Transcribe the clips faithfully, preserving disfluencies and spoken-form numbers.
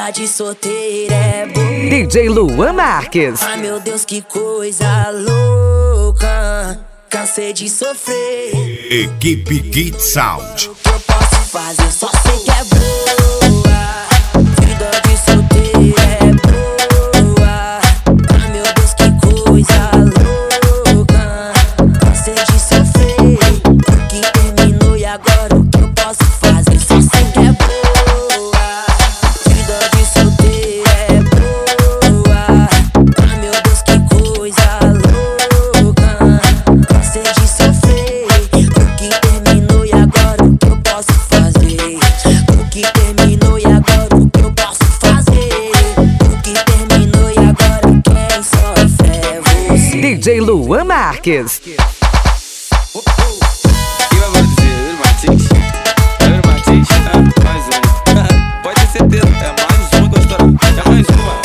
Vida de solteira é boa. D J Luan Marques. Ai meu Deus, que coisa louca. Cansei de sofrer. Equipe Git Sound. O que eu posso fazer? Só sei que é boa. Vida de solteira é boa. Ai meu Deus, que coisa louca. Cansei de sofrer. O que terminou e agora o que eu posso fazer? Só sei que é boa. Vida de solteira é boa. Ai meu Deus, que coisa louca. Cansei de sofrer. O que terminou e agora o que eu posso fazer? O que terminou e agora o que eu posso fazer? O que terminou e agora quem sofre é você. D J Luan Marques. E eu vou dizer, Yuri Martins, Yuri Martins, ah, mais um. Pode ter certeza, é mais um que eu estourar. É mais uma.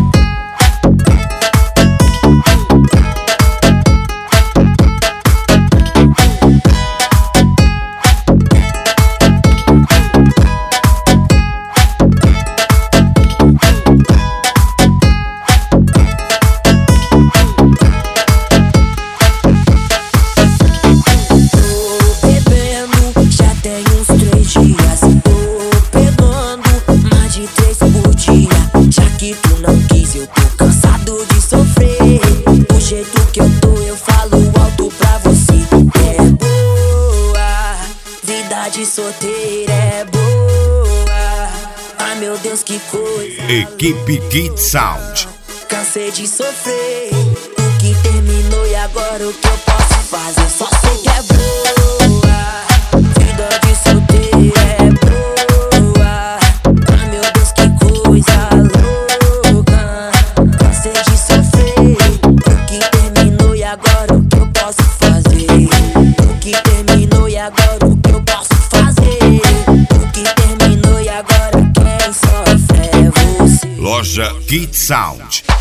Já que tu não quis, eu tô cansado de sofrer. Do jeito que eu tô, eu falo alto pra você. É boa, vida de solteira é boa. Ai meu Deus, que coisa. Equipe Git Sound. Cansei de sofrer. O que terminou e agora o que eu posso fazer? Só sei que é boa. Vida de solteira é boa. Ai meu Deus, que coisa louca. Cansei de sofrer. O que terminou e agora o que eu posso fazer? O que terminou e agora o que eu posso fazer? O que terminou e agora quem sofre é você. Loja Git Sound.